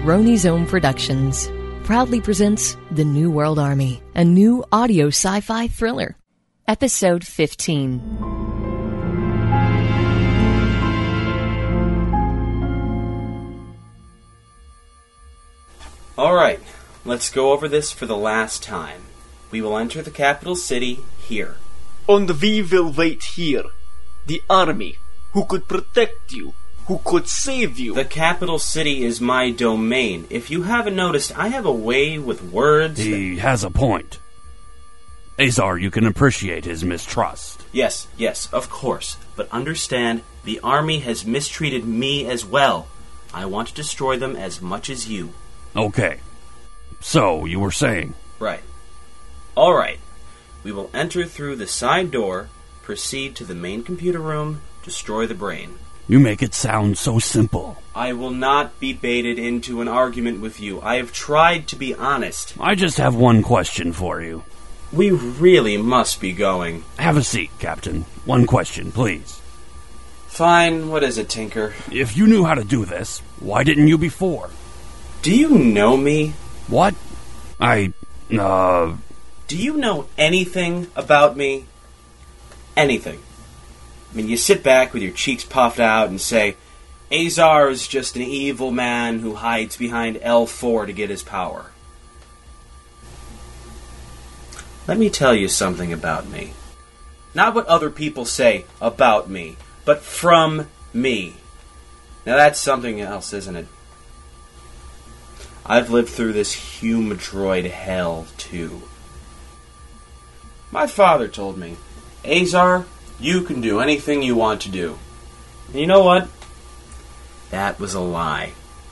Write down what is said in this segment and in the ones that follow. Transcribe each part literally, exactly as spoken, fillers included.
Roni's Own Productions proudly presents The New World Army, a new audio sci-fi thriller. Episode fifteen. Alright, let's go over this for the last time. We will enter the capital city here. And we will wait here. The army, who could protect you, who could save you. The capital city is my domain. If you haven't noticed, I have a way with words. He has a point. Azar, you can appreciate his mistrust. Yes, yes, of course. But understand, the army has mistreated me as well. I want to destroy them as much as you. Okay. So, you were saying? Right. Alright. We will enter through the side door, proceed to the main computer room, destroy the brain. You make it sound so simple. I will not be baited into an argument with you. I have tried to be honest. I just have one question for you. We really must be going. Have a seat, Captain. One question, please. Fine. What is it, Tinker? If you knew how to do this, why didn't you before? Do you know me? What? I, uh... Do you know anything about me? Anything. I mean, you sit back with your cheeks puffed out and say, Azar is just an evil man who hides behind L four to get his power. Let me tell you something about me. Not what other people say about me, but from me. Now that's something else, isn't it? I've lived through this humanoid hell, too. My father told me, Azar, you can do anything you want to do. And you know what? That was a lie.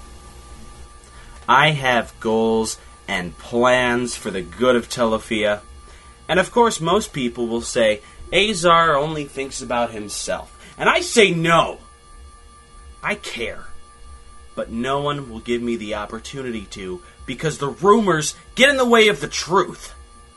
I have goals and plans for the good of Telefia. And of course, most people will say, Azar only thinks about himself. And I say no. I care. But no one will give me the opportunity to, because the rumors get in the way of the truth.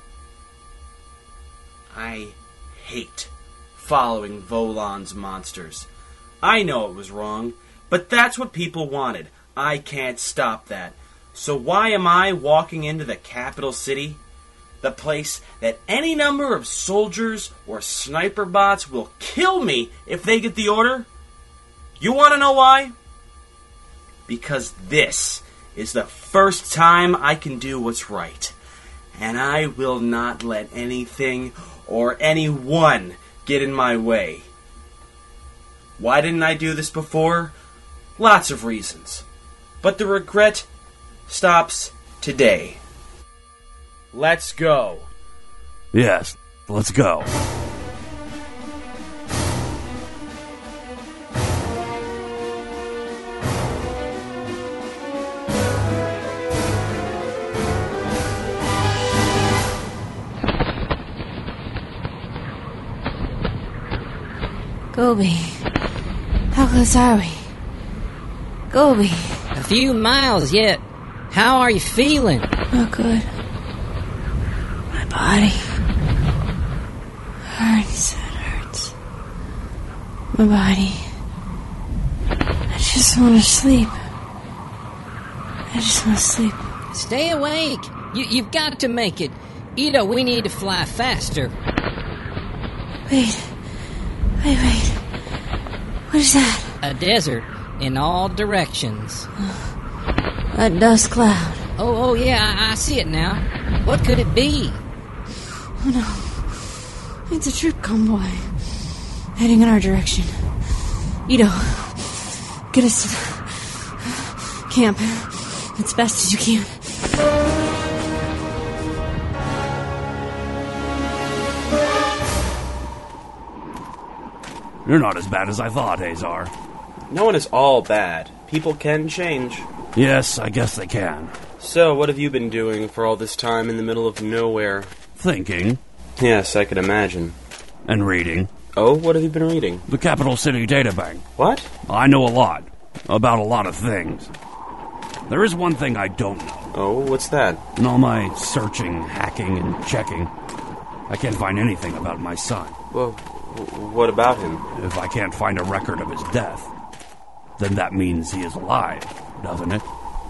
I hate following Volan's monsters. I know it was wrong, but that's what people wanted. I can't stop that. So why am I walking into the capital city? The place that any number of soldiers or sniper bots will kill me if they get the order? You want to know why? Because this is the first time I can do what's right. And I will not let anything or anyone get in my way. Why didn't I do this before? Lots of reasons. But the regret stops today. Let's go. Yes, let's go. Gobi, how close are we? Gobi. A few miles yet. How are you feeling? Not good. My body hurts. It hurts. My body. I just want to sleep. I just want to sleep. Stay awake. You, you've got to make it. Ito, we need to fly faster. Wait. Wait, wait. What is that? A desert in all directions. A dust cloud. Oh, oh yeah, I, I see it now. What could it be? Oh no. It's a troop convoy. Heading in our direction. Ito, get us to the camp as fast as you can. You're not as bad as I thought, Azar. No one is all bad. People can change. Yes, I guess they can. So, what have you been doing for all this time in the middle of nowhere? Thinking. Yes, I could imagine. And reading. Oh, what have you been reading? The Capital City Databank. What? I know a lot. About a lot of things. There is one thing I don't know. Oh, what's that? In all my searching, hacking, and checking, I can't find anything about my son. Well, what about him? If I can't find a record of his death, then that means he is alive, doesn't it?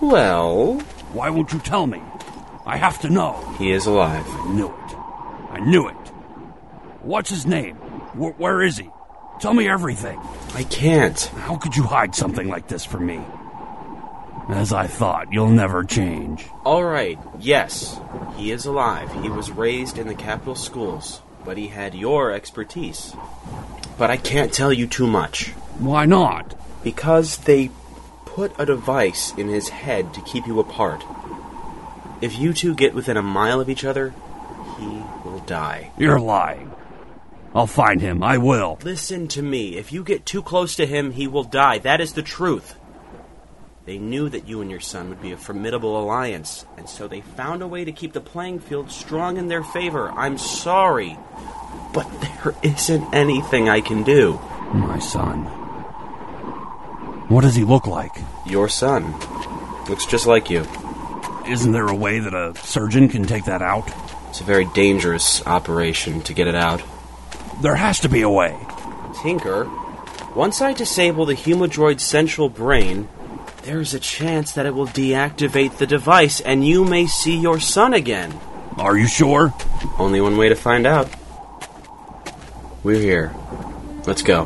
Well... Why won't you tell me? I have to know. He is alive. I knew it. I knew it. What's his name? Wh- where is he? Tell me everything. I can't. How could you hide something like this from me? As I thought, you'll never change. All right, yes, he is alive. He was raised in the capital schools, but he had your expertise. But I can't tell you too much. Why not? Because they put a device in his head to keep you apart. If you two get within a mile of each other, he will die. You're lying. I'll find him. I will. Listen to me. If you get too close to him, he will die. That is the truth. They knew that you and your son would be a formidable alliance, and so they found a way to keep the playing field strong in their favor. I'm sorry, but there isn't anything I can do. My son. What does he look like? Your son. Looks just like you. Isn't there a way that a surgeon can take that out? It's a very dangerous operation to get it out. There has to be a way. Tinker, once I disable the Humodroid's central brain, there's a chance that it will deactivate the device and you may see your son again. Are you sure? Only one way to find out. We're here. Let's go.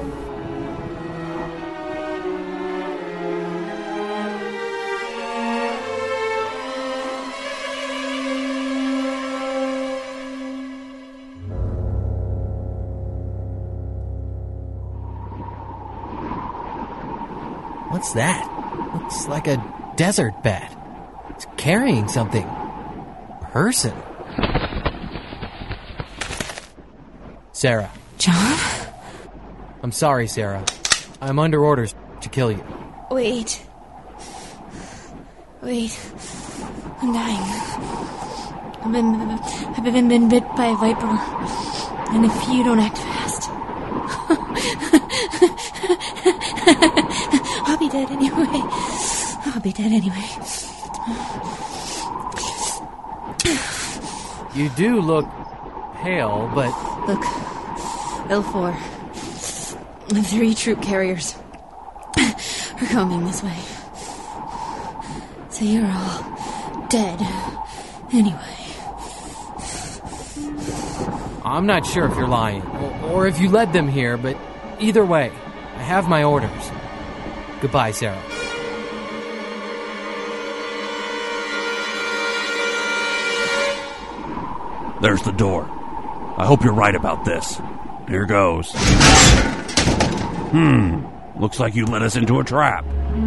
What's that? Looks like a desert bat. It's carrying something. Person. Sarah. John? I'm sorry, Sarah. I'm under orders to kill you. Wait. Wait. I'm dying. I've been, I've been, been bit by a viper. And if you don't act fast... I'll be dead anyway. I'll be dead anyway. You do look pale, but... Look. L four. The three troop carriers are coming this way. So you're all dead anyway. I'm not sure if you're lying, or, or if you led them here, but either way, I have my orders. Goodbye, Sarah. There's the door. I hope you're right about this. Here goes. Hmm. Looks like you led us into a trap.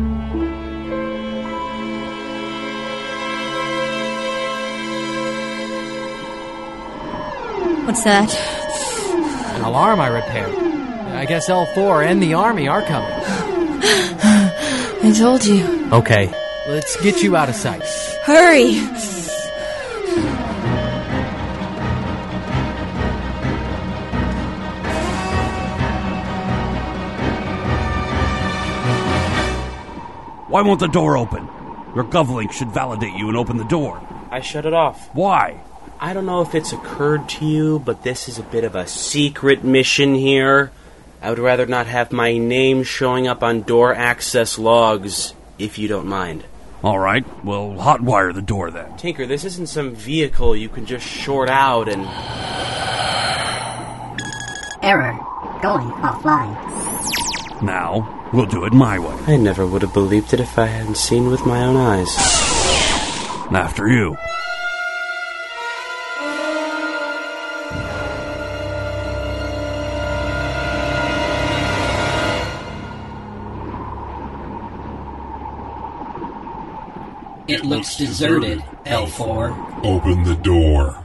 What's that? An alarm I repaired. I guess L four and the army are coming. I told you. Okay, let's get you out of sight. Hurry! Why won't the door open? Your Govlink should validate you and open the door. I shut it off. Why? I don't know if it's occurred to you, but this is a bit of a secret mission here. I would rather not have my name showing up on door access logs, if you don't mind. All right, we'll hotwire the door then. Tinker, this isn't some vehicle you can just short out and... Error. Going offline. Now, we'll do it my way. I never would have believed it if I hadn't seen with my own eyes. After you. It looks deserted, L four. Open the door.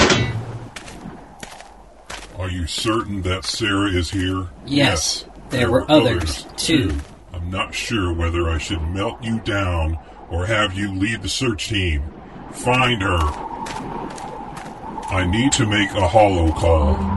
Are you certain that Sarah is here? Yes, there were others, too. I'm not sure whether I should melt you down or have you lead the search team. Find her. I need to make a holo call.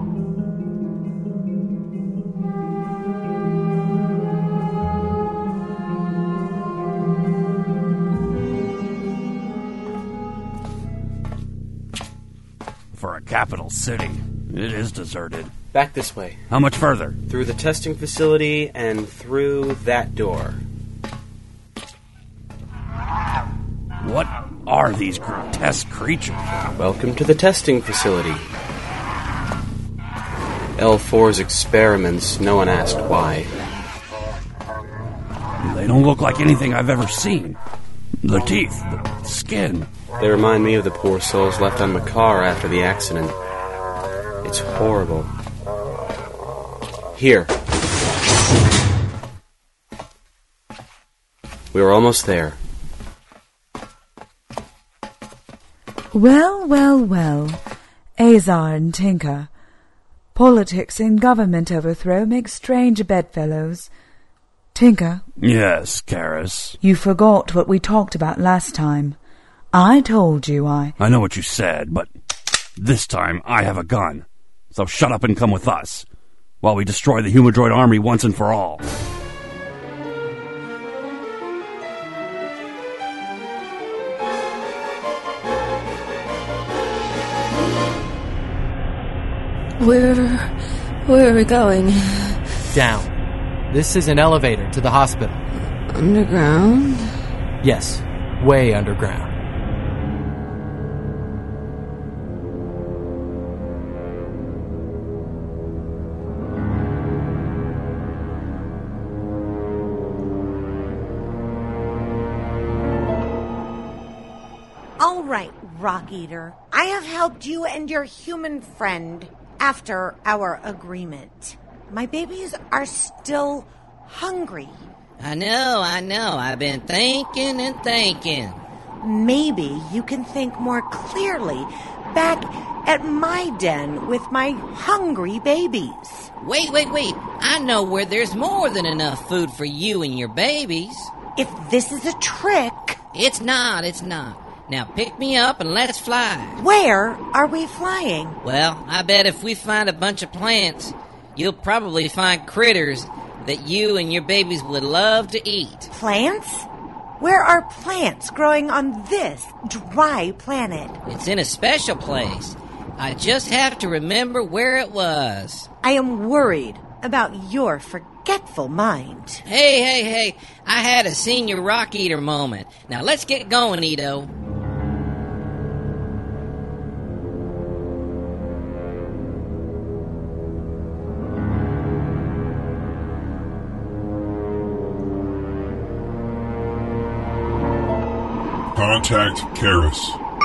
For a capital city, it is deserted. Back this way. How much further? Through the testing facility and through that door. are these grotesque creatures? Welcome to the testing facility. L four's experiments, no one asked why. They don't look like anything I've ever seen. The teeth, the skin. They remind me of the poor souls left on Makar after the accident. It's horrible. Here. We were almost there. Well, well, well. Azar and Tinker. Politics and government overthrow make strange bedfellows. Tinker. Yes, Karis. You forgot what we talked about last time. I told you I... I know what you said, but this time I have a gun. So shut up and come with us, while we destroy the Humanoid army once and for all. Where... where are we going? Down. This is an elevator to the hospital. Underground? Yes, way underground. All right, Rock Eater. I have helped you and your human friend after our agreement. My babies are still hungry. I know, I know. I've been thinking and thinking. Maybe you can think more clearly back at my den with my hungry babies. Wait, wait, wait. I know where there's more than enough food for you and your babies. If this is a trick... It's not, it's not. Now pick me up and let's fly. Where are we flying? Well, I bet if we find a bunch of plants, you'll probably find critters that you and your babies would love to eat. Plants? Where are plants growing on this dry planet? It's in a special place. I just have to remember where it was. I am worried about your forgetful mind. Hey, hey, hey. I had a senior Rock Eater moment. Now let's get going, Ito. Contact Karis.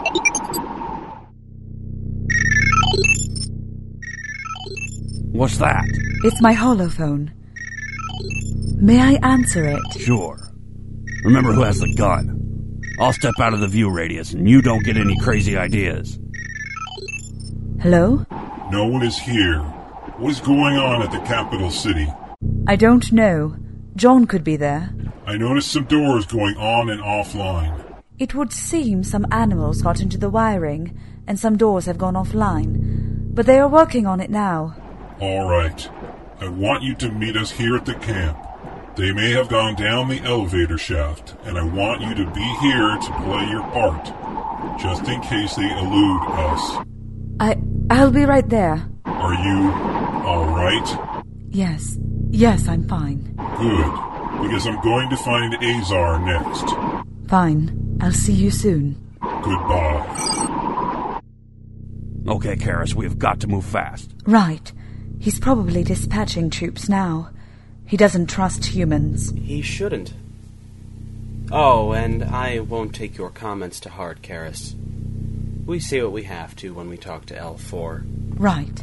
What's that? It's my holophone. May I answer it? Sure. Remember who has the gun. I'll step out of the view radius and you don't get any crazy ideas. Hello? No one is here. What is going on at the capital city? I don't know. John could be there. I noticed some doors going on and offline. It would seem some animals got into the wiring, and some doors have gone offline. But they are working on it now. All right. I want you to meet us here at the camp. They may have gone down the elevator shaft, and I want you to be here to play your part, just in case they elude us. I... I'll be right there. Are you all right? Yes. Yes, I'm fine. Good, because I'm going to find Azar next. Fine. I'll see you soon. Goodbye. Okay, Karis, we've got to move fast. Right. He's probably dispatching troops now. He doesn't trust humans. He shouldn't. Oh, and I won't take your comments to heart, Karis. We say what we have to when we talk to L four. Right.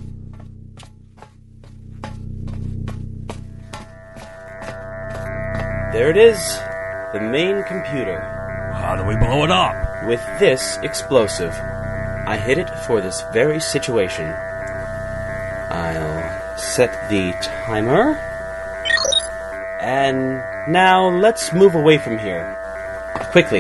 There it is. The main computer. How do we blow it up? With this explosive. I hid it for this very situation. I'll set the timer. And now let's move away from here. Quickly.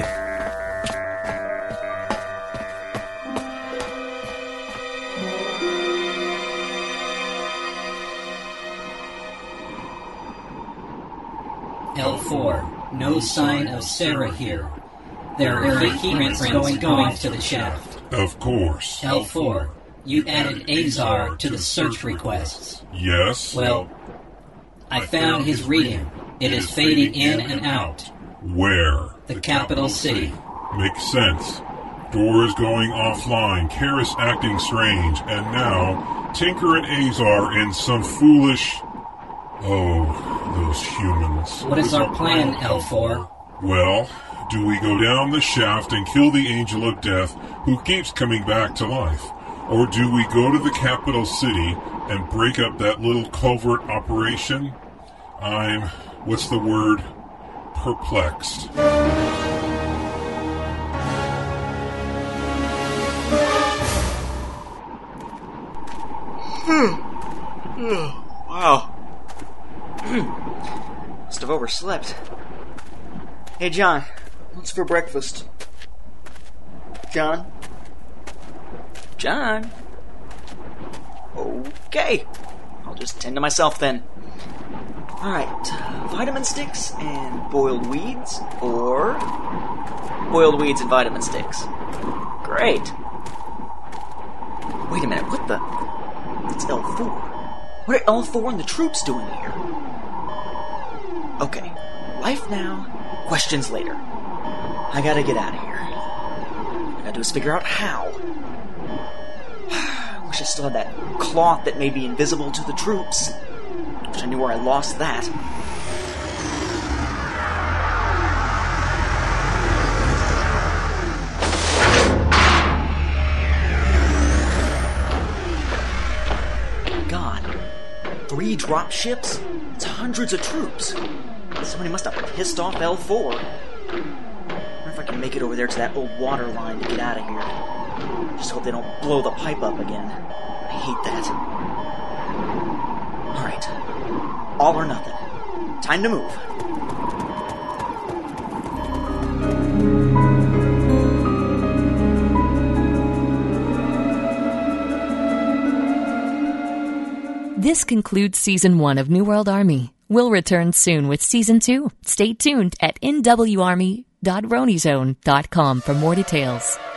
L four. No sign of Sarah here. There are footprints going, going to the shaft. Of course. L four. You added Azar to the search requests. Yes? Well, I found his reading. It is fading in and out. Where? The capital city. Makes sense. Doors going offline, Karis acting strange, and now Tinker and Azar in some foolish... Oh, those humans. What is our plan, L four? Well, do we go down the shaft and kill the Angel of Death who keeps coming back to life? Or do we go to the capital city and break up that little covert operation? I'm, what's the word? Perplexed. Wow. Must have overslept. Hey, John, what's for breakfast? John? John? Okay. I'll just tend to myself then. Alright, uh, vitamin sticks and boiled weeds, or boiled weeds and vitamin sticks. Great. Wait a minute, what the? It's L four. What are L four and the troops doing here? Okay, life now, questions later. I gotta get out of here. All I gotta do is figure out how. I wish I still had that cloth that made me invisible to the troops. Wish I knew where I lost that. God, three drop ships? It's hundreds of troops. Somebody must have pissed off L four. I wonder if I can make it over there to that old water line to get out of here. Just hope they don't blow the pipe up again. I hate that. Alright. All or nothing. Time to move. This concludes Season one of New World Army. We'll return soon with Season two. Stay tuned at N W Army dot Ronizone dot com for more details.